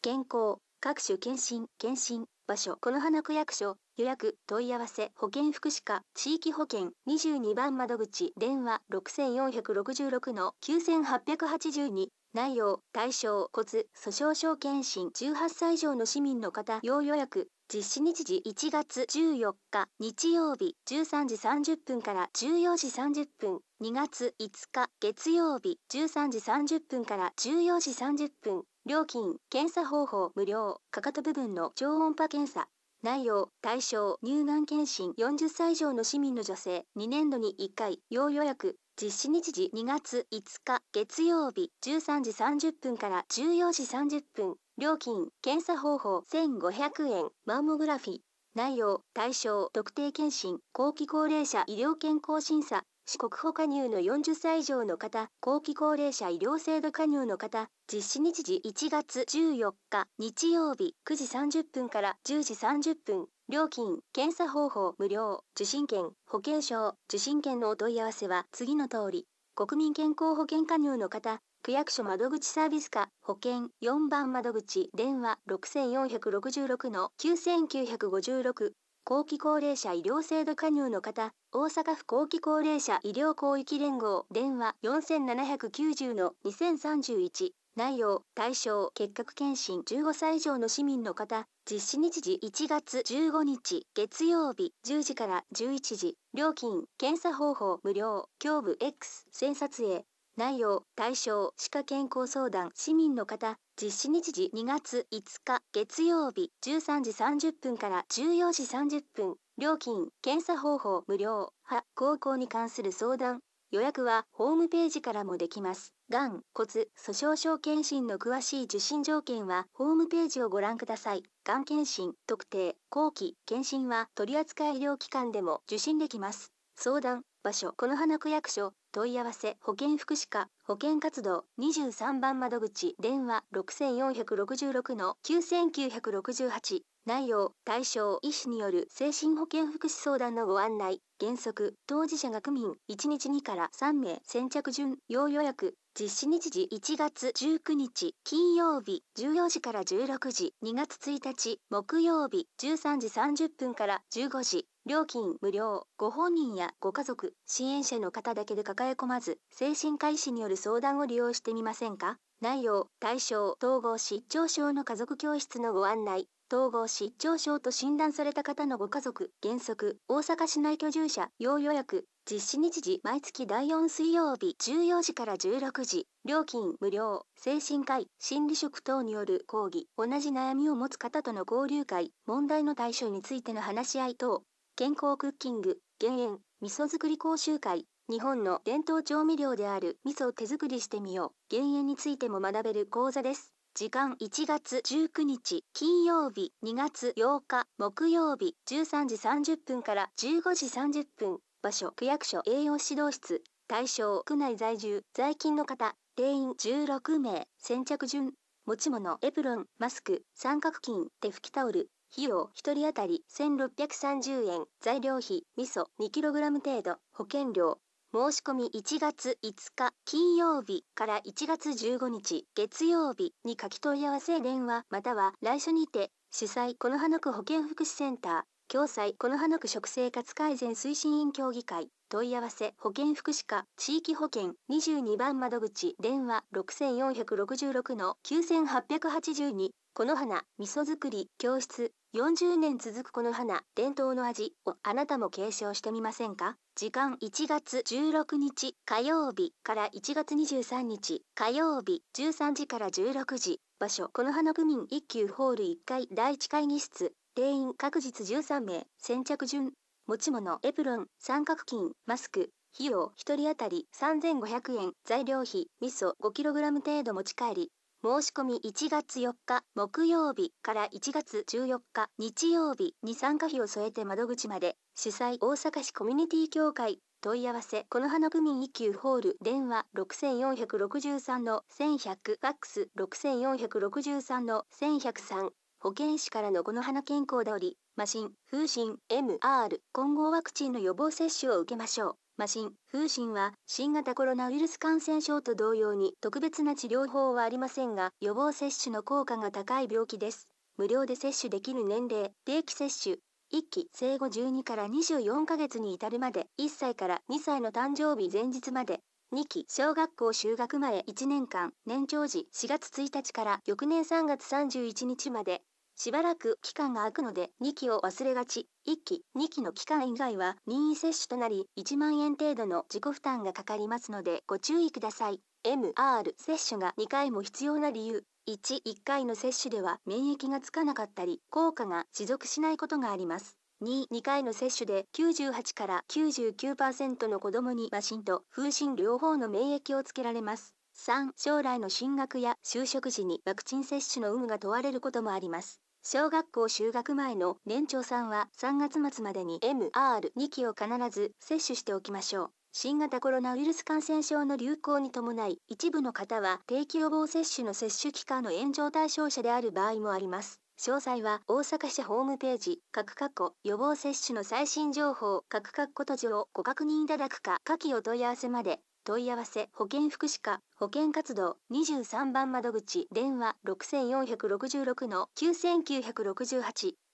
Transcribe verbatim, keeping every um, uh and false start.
健康、各種検診、検診、場所、この花区役所、予約、問い合わせ、保健福祉課、地域保健、にじゅうにばん窓口、電話、ろくよんろくろくのきゅうはっはちに、内容、対象、骨、粗鬆症検診、じゅうはっさい以上の市民の方、要予約、実施日時いちがつじゅうよっか、日曜日、じゅうさんじさんじゅっぷんからじゅうよじさんじゅっぷん、にがついつか、月曜日、じゅうさんじさんじゅっぷんからじゅうよじさんじゅっぷん、料金、検査方法、無料、かかと部分の超音波検査。内容、対象、乳がん検診、よんじゅっさい以上の市民の女性、にねんどにいっかい、要予約、実施日時にがついつか、月曜日、じゅうさんじさんじゅっぷんからじゅうよじさんじゅっぷん、料金、検査方法、せんごひゃくえん、マンモグラフィー。内容、対象、特定健診、後期高齢者医療健康審査、四国保加入のよんじゅっさい以上の方、後期高齢者医療制度加入の方、実施日時いちがつじゅうよっか、日曜日、くじさんじゅっぷんからじゅうじさんじゅっぷん、料金、検査方法無料、受診券、保険証、受診券のお問い合わせは次の通り、国民健康保険加入の方、区役所窓口サービス課、保険よんばん窓口、電話ろくよんろくろくのきゅうきゅうごろく、後期高齢者医療制度加入の方、大阪府後期高齢者医療広域連合、電話よんななきゅうのにせんさんじゅういち、内容、対象、結核検診じゅうごさい以上の市民の方、実施日時いちがつじゅうごにち、月曜日、じゅうじからじゅういちじ、料金、検査方法無料、胸部 X 線撮影。内容、対象、歯科健康相談、市民の方、実施日時にがついつか、月曜日、じゅうさんじさんじゅっぷんからじゅうよじさんじゅっぷん、料金、検査方法無料、歯、口腔に関する相談、予約はホームページからもできます。がん、骨、粗鬆症検診の詳しい受診条件は、ホームページをご覧ください。がん検診、特定、後期、検診は取扱医療機関でも受診できます。相談、場所、この花区役所、問い合わせ、保健福祉課、保健活動、にじゅうさんばん窓口、電話ろくよんろくろくのきゅうきゅうろくはち、内容、対象、医師による精神保健福祉相談のご案内、原則、当事者が区民、いちにちにからさんめい、先着順、要予約、実施日時いちがつじゅうくにち、金曜日、じゅうよじからじゅうろくじ、にがつついたち、木曜日、じゅうさんじさんじゅっぷんからじゅうごじ、料金無料、ご本人やご家族、支援者の方だけで抱え込まず、精神科医師による相談を利用してみませんか？内容、対象、統合失調症の家族教室のご案内、統合失調症と診断された方のご家族、原則、大阪市内居住者、要予約、実施日時、毎月だいよん水曜日、じゅうよじからじゅうろくじ、料金無料、精神科医、心理職等による講義、同じ悩みを持つ方との交流会、問題の対処についての話し合い等、健康クッキング、減塩、味噌作り講習会、日本の伝統調味料である味噌を手作りしてみよう。減塩についても学べる講座です。時間いちがつじゅうくにち、金曜日、にがつようか、木曜日、じゅうさんじさんじゅっぷんからじゅうごじさんじゅっぷん。場所、区役所栄養指導室。対象、区内在住、在勤の方。定員じゅうろくめい。先着順。持ち物、エプロン、マスク、三角巾、手拭きタオル。費用、ひとり当たりせんろっぴゃくさんじゅうえん。材料費、味噌 にキログラム 程度。保険料。申し込みいちがついつか金曜日からいちがつじゅうごにち月曜日に書き問い合わせ電話または来所にて。主催、此花区保健福祉センター。共催、此花区食生活改善推進員協議会。問い合わせ、保健福祉課、地域保健、にじゅうにばん窓口、電話ろくよんろくろくのきゅうはっはちに。この花、味噌作り、教室。よんじゅうねん続くこの花、伝統の味をあなたも継承してみませんか？時間いちがつじゅうろくにち火曜日からいちがつにじゅうさんにち火曜日じゅうさんじからじゅうろくじ。場所、この花区民いっきゅうホールいっかいだいいち会議室。定員各日じゅうさんめい。先着順。持ち物、エプロン、三角巾、マスク。費用、ひとり当たりさんぜんごひゃくえん。材料費、味噌 ごキログラム 程度持ち帰り。申し込みいちがつよっか木曜日からいちがつじゅうよっか日曜日に参加費を添えて窓口まで。主催、大阪市コミュニティ協会。問い合わせ、この花区民いっきゅうホール電話ろくよんろくさんのせんひゃくファックスろくよんろくさんのせんひゃくさん。保健師からのこの花健康だおり、麻疹、風疹、エムアール、混合ワクチンの予防接種を受けましょう。 麻疹、風疹は新型コロナウイルス感染症と同様に特別な治療法はありませんが、予防接種の効果が高い病気です。無料で接種できる年齢、定期接種。いっき、生後じゅうにからにじゅうよんかげつに至るまで、いっさいからにさいの誕生日前日まで。にき、小学校就学前いちねんかん、年長時しがつついたちから翌年さんがつさんじゅういちにちまで。しばらく期間が空くのでにきを忘れがち。いっき、にきの期間以外は任意接種となりいちまんえん程度の自己負担がかかりますのでご注意ください。エムアール 接種がにかいも必要な理由。いち、いっかいの接種では免疫がつかなかったり効果が持続しないことがあります。に、にかいの接種できゅうじゅうはちからきゅうじゅうきゅうパーセント の子どもに麻疹と風疹両方の免疫をつけられます。さん、将来の進学や就職時にワクチン接種の有無が問われることもあります。小学校就学前の年長さんはさんがつまつまでに エムアールに 期を必ず接種しておきましょう。新型コロナウイルス感染症の流行に伴い、一部の方は定期予防接種の接種期間の延長対象者である場合もあります。詳細は大阪市ホームページ、各括弧予防接種の最新情報、各括弧閉じをご確認いただくか、下記お問い合わせまで。問い合わせ保健福祉課保健活動にじゅうさんばん窓口電話ろくよんろくろくのきゅうきゅうろくはち